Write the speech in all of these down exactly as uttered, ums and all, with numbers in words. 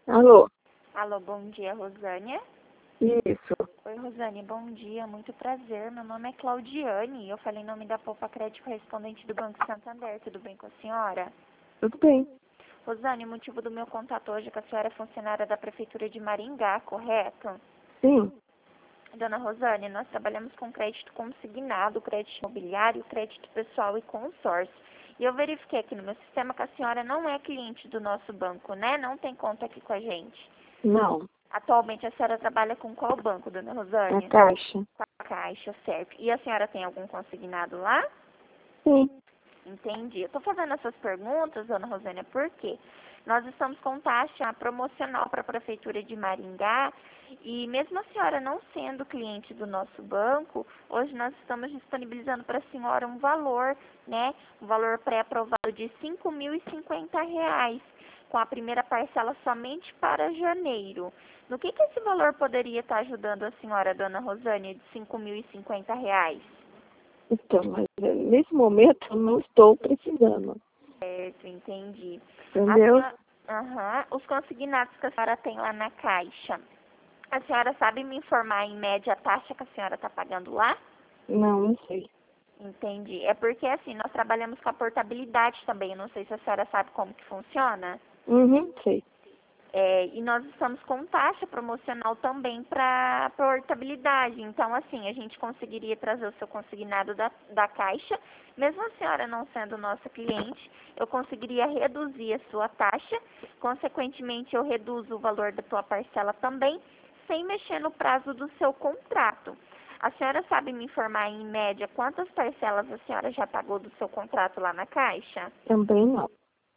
Alô? Alô, bom dia, Rosânia. Isso. Oi, Rosânia, bom dia, muito prazer. Meu nome é Claudiane e eu falei em nome da Poupa Crédito correspondente do Banco Santander. Tudo bem com a senhora? Tudo bem. Rosânia, o motivo do meu contato hoje é que a senhora é funcionária da Prefeitura de Maringá, correto? Sim. Dona Rosânia, nós trabalhamos com crédito consignado, crédito imobiliário, crédito pessoal e consórcio. E eu verifiquei aqui no meu sistema que a senhora não é cliente do nosso banco, né? Não tem conta aqui com a gente. Não. Atualmente a senhora trabalha com qual banco, Dona A Rosânia? Caixa. Com a Caixa, certo. E a senhora tem algum consignado lá? Sim. Entendi. Eu estou fazendo essas perguntas, Dona Rosânia, por quê? Nós estamos com taxa promocional para a Prefeitura de Maringá e mesmo a senhora não sendo cliente do nosso banco, hoje nós estamos disponibilizando para a senhora um valor, né? Um valor pré-aprovado de cinco mil e cinquenta reais, com a primeira parcela somente para janeiro. No que, que esse valor poderia estar ajudando a senhora, Dona Rosânia, de cinco mil e cinquenta reais? Então, mas eh, nesse momento eu não estou precisando. Certo, entendi. A Entendeu? senhora, aham, os consignados que a senhora tem lá na Caixa, a senhora sabe me informar em média a taxa que a senhora está pagando lá? Não, não sei. Entendi. É porque assim, nós trabalhamos com a portabilidade também. Eu não sei se a senhora sabe como que funciona. Uhum, sei. É, e nós estamos com taxa promocional também para portabilidade. Então, assim, a gente conseguiria trazer o seu consignado da, da Caixa. Mesmo a senhora não sendo nossa cliente, eu conseguiria reduzir a sua taxa. Consequentemente, eu reduzo o valor da sua parcela também, sem mexer no prazo do seu contrato. A senhora sabe me informar, em média, quantas parcelas a senhora já pagou do seu contrato lá na Caixa? Também não.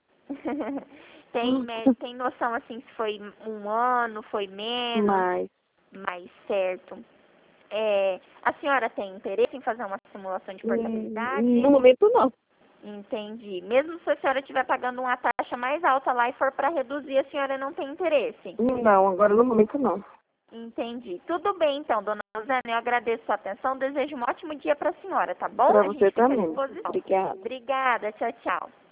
Tem, me- tem noção, assim, se foi um ano, foi menos, Mas, mais certo. É, a senhora tem interesse em fazer uma simulação de hum, portabilidade? no momento não. Entendi. Mesmo se a senhora estiver pagando uma taxa mais alta lá e for para reduzir, a senhora não tem interesse? Não, agora no momento não. Entendi. Tudo bem, então, dona Rosana, eu agradeço a sua atenção, desejo um ótimo dia para a senhora, tá bom? Para A você gente fica à também. disposição. Obrigada. Obrigada, tchau, tchau.